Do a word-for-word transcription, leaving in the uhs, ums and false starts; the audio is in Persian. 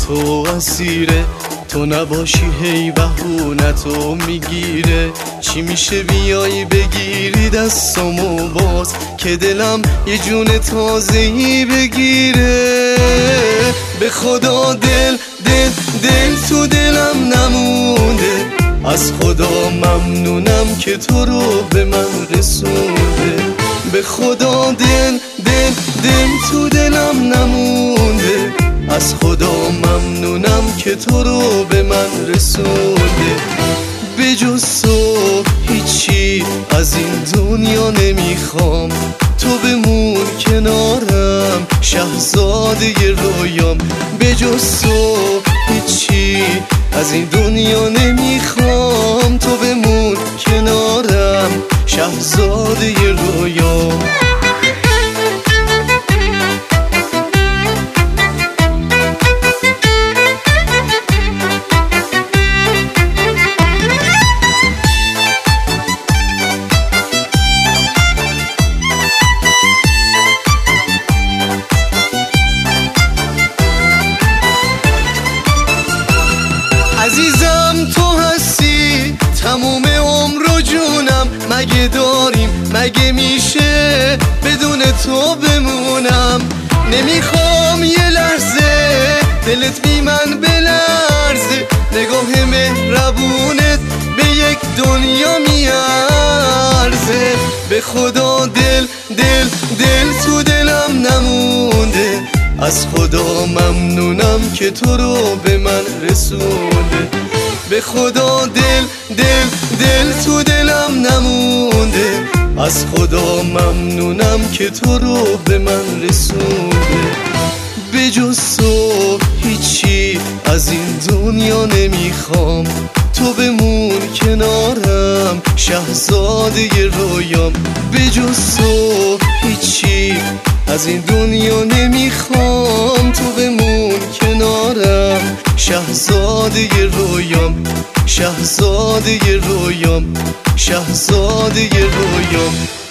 تو اسیره، تو نباشی هی بهونتو میگیره. چی میشه بیایی بگیری دستامو باز که دلم یه جون تازه‌ای بگیره. به خدا دل دل دل تو دلم نمونده، از خدا ممنونم که تو رو به من رسونده. به خدا دل دل دل تو دلم نمونده، از خدا ممنونم که تو رو به من رسونده. به جز تو هیچی از این دنیا نمیخوام، تو بمون کنارم شهزاده رویام. به جز تو هیچی از این دنیا نمیخوام، تو بمون کنارم شهزاده رویام. عزیزم تو هستی تموم عمر و جونم، مگه داریم مگه میشه بدون تو بمونم. نمیخوام یه لحظه دلت بی من بلرزه، نگاه مهربونت به یک دنیا میارزه. به خدا دل دل دل تو دلم نمونده، از خدا ممنونم که تو رو به من رسونده. به خدا دل دل دل تو دلم نمونده، از خدا ممنونم که تو رو به من رسونده. به جز تو هیچی از این دنیا نمیخوام، تو بمون کنارم شهزاده رویام. به جز تو هیچی از این دنیا نمیخوام، تو بمون کنارم شهزاده رویام. شهزاده رویام، شهزاده رویام.